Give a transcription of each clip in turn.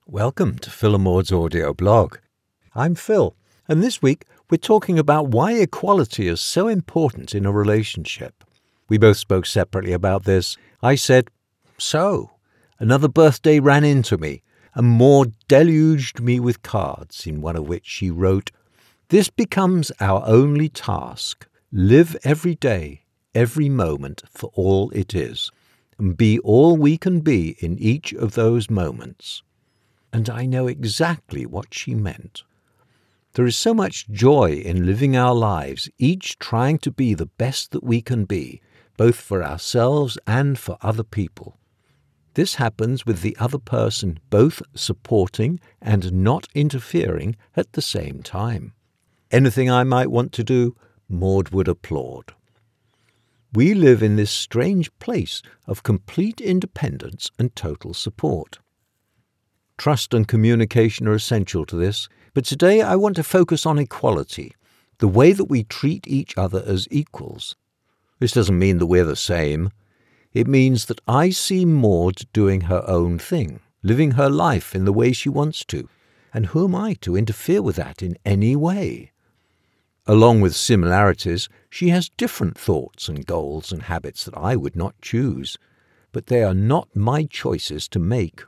Welcome to Phil and Maud's audio blog. I'm Phil, and this week we're talking about why equality is so important in a relationship. We both spoke separately about this. I said, so, another birthday ran into me, and Maud deluged me with cards, in one of which she wrote, "This becomes our only task. Live every day, every moment for all it is, and be all we can be in each of those moments." And I know exactly what she meant. There is so much joy in living our lives, each trying to be the best that we can be, both for ourselves and for other people. This happens with the other person both supporting and not interfering at the same time. Anything I might want to do, Maud would applaud. We live in this strange place of complete independence and total support. Trust and communication are essential to this, but today I want to focus on equality, the way that we treat each other as equals. This doesn't mean that we're the same. It means that I see Maud doing her own thing, living her life in the way she wants to, and who am I to interfere with that in any way? Along with similarities, she has different thoughts and goals and habits that I would not choose, but they are not my choices to make.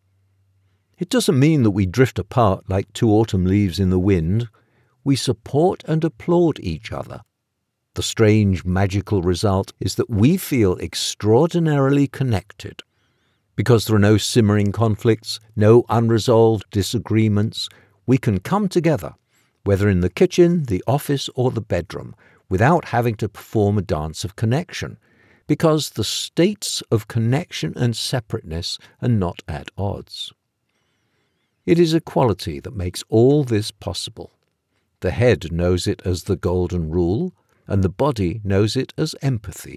It doesn't mean that we drift apart like two autumn leaves in the wind. We support and applaud each other. The strange, magical result is that we feel extraordinarily connected. Because there are no simmering conflicts, no unresolved disagreements, we can come together, whether in the kitchen, the office, or the bedroom, without having to perform a dance of connection, because the states of connection and separateness are not at odds. It is equality that makes all this possible. The head knows it as the golden rule, and the body knows it as empathy.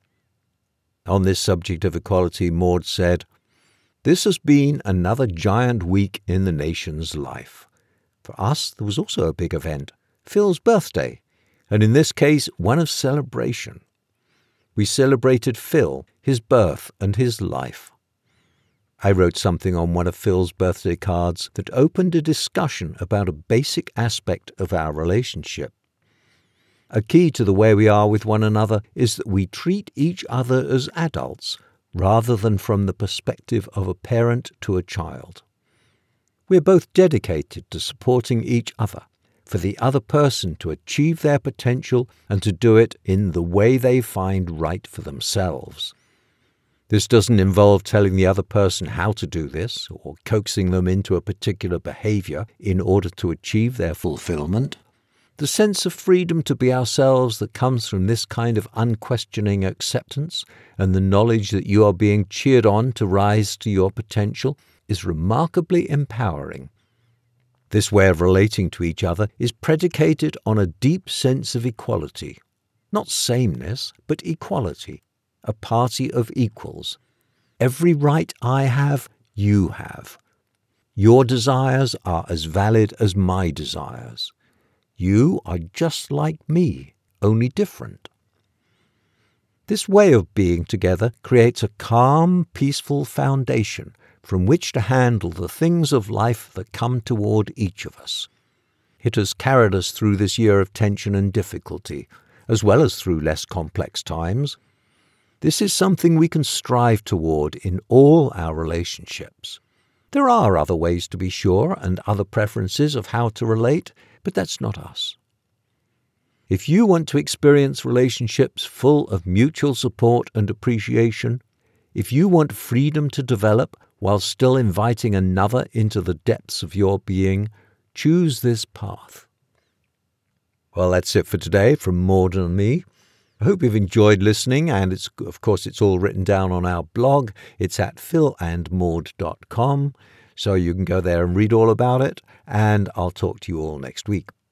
On this subject of equality, Maud said, "This has been another giant week in the nation's life. For us, there was also a big event, Phil's birthday, and in this case, one of celebration. We celebrated Phil, his birth, and his life. I wrote something on one of Phil's birthday cards that opened a discussion about a basic aspect of our relationship. A key to the way we are with one another is that we treat each other as adults rather than from the perspective of a parent to a child. We're both dedicated to supporting each other, for the other person to achieve their potential and to do it in the way they find right for themselves. This doesn't involve telling the other person how to do this or coaxing them into a particular behavior in order to achieve their fulfillment. The sense of freedom to be ourselves that comes from this kind of unquestioning acceptance and the knowledge that you are being cheered on to rise to your potential is remarkably empowering. This way of relating to each other is predicated on a deep sense of equality. Not sameness, but equality. A party of equals. Every right I have, you have. Your desires are as valid as my desires. You are just like me, only different. This way of being together creates a calm, peaceful foundation from which to handle the things of life that come toward each of us. It has carried us through this year of tension and difficulty, as well as through less complex times. This is something we can strive toward in all our relationships. There are other ways to be sure and other preferences of how to relate, but that's not us. If you want to experience relationships full of mutual support and appreciation, if you want freedom to develop while still inviting another into the depths of your being, choose this path. Well, that's it for today from Maud and me. I hope you've enjoyed listening, and it's all written down on our blog. It's at philandmaud.com, so you can go there and read all about it, and I'll talk to you all next week.